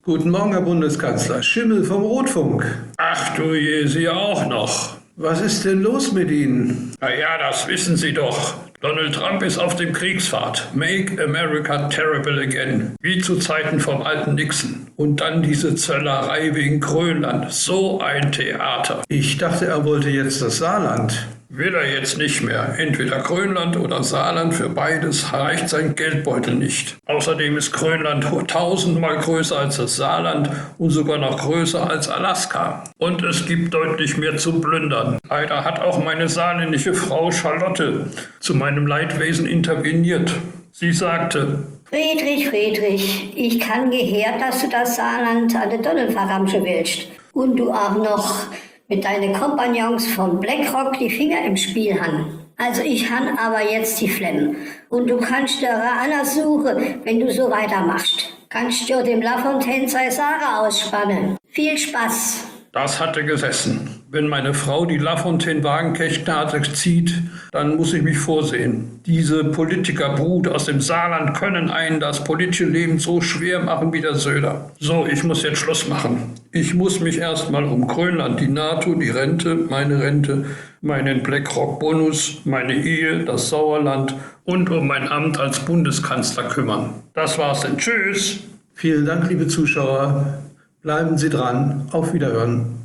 Guten Morgen, Herr Bundeskanzler. Schimmel vom Rotfunk. Ach du je, Sie auch noch. Was ist denn los mit Ihnen? Na ja, das wissen Sie doch. Donald Trump ist auf dem Kriegsfahrt. Make America terrible again. Wie zu Zeiten vom alten Nixon. Und dann diese Zöllerei wegen Grönland. So ein Theater. Ich dachte, er wollte jetzt das Saarland. Will er jetzt nicht mehr. Entweder Grönland oder Saarland, für beides reicht sein Geldbeutel nicht. Außerdem ist Grönland 1000-mal größer als das Saarland und sogar noch größer als Alaska. Und es gibt deutlich mehr zu plündern. Leider hat auch meine saarländische Frau Charlotte zu meinem Leidwesen interveniert. Sie sagte: Friedrich, ich kann gehört, dass du das Saarland an der Donner verramschen willst. Und du auch noch mit deinen Kompagnons von BlackRock die Finger im Spiel han. Also ich han aber jetzt die Flemm. Und du kannst dir anders suchen, wenn du so weitermachst. Kannst dir dem Lafontaine sei Sarah ausspannen. Viel Spaß! Das hatte gesessen. Wenn meine Frau die Lafontaine-Wagenknechte zieht, dann muss ich mich vorsehen. Diese Politikerbrut aus dem Saarland können einen das politische Leben so schwer machen wie der Söder. So, ich muss jetzt Schluss machen. Ich muss mich erstmal um Grönland, die NATO, die Rente, meinen BlackRock-Bonus, meine Ehe, das Sauerland und um mein Amt als Bundeskanzler kümmern. Das war's denn. Tschüss! Vielen Dank, liebe Zuschauer. Bleiben Sie dran. Auf Wiederhören.